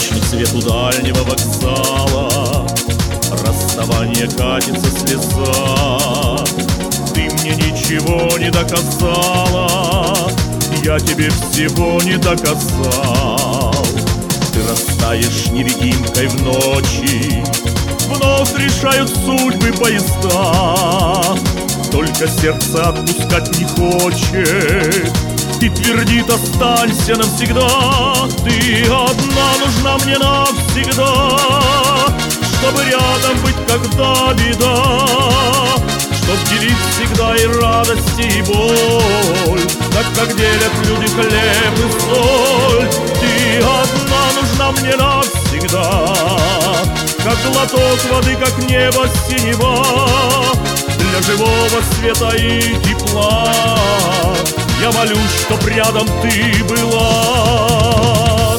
Мрачный свет у дальнего вокзала, расставание катится слеза. Ты мне ничего не доказала, я тебе всего не доказал. Ты растаешь невидимкой в ночи, вновь решают судьбы поезда. Только сердце отпускать не хочет и твердит: останься навсегда. Ты одна нужна мне навсегда, чтобы рядом быть, когда беда, чтоб делить всегда и радость, и боль, так как делят люди хлеб и соль. Ты одна нужна мне навсегда, как глоток воды, как небо синева, для живого света и тепла. Я молюсь, чтоб рядом ты была.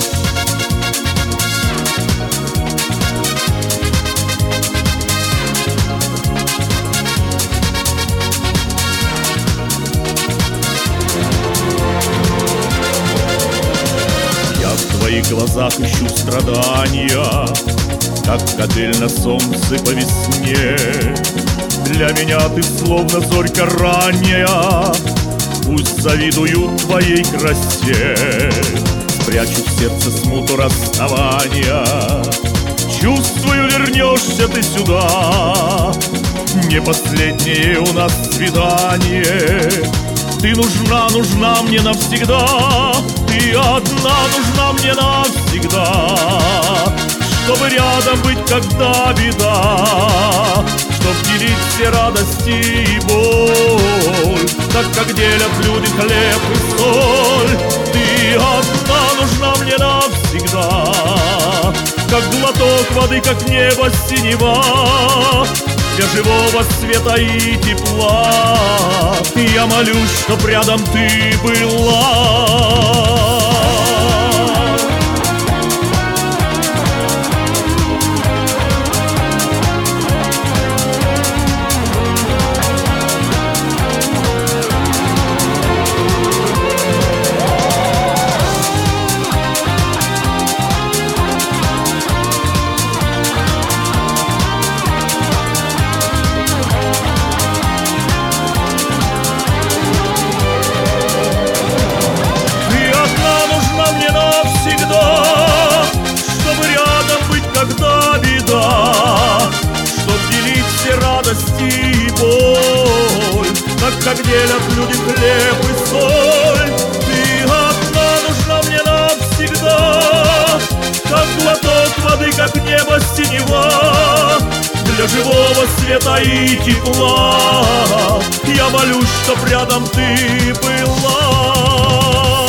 Я в твоих глазах ищу страдания, как капель на солнце по весне. Для меня ты словно зорька ранняя, пусть завидуют твоей красе. Спрячу в сердце смуту расставания, чувствую, вернешься ты сюда. Не последнее у нас свидание, ты нужна, нужна мне навсегда. Ты одна нужна мне навсегда, чтобы рядом быть, когда беда, чтоб делить все радости и боль, так как делят люди хлеб и соль. Ты одна нужна мне навсегда, как глоток воды, как небо синева, для живого света и тепла. Я молюсь, чтоб рядом ты была. И боль, так как делят люди хлеб и соль. Ты одна нужна мне навсегда, как глоток воды, как небо синева, для живого света и тепла. Я молюсь, чтоб рядом ты была.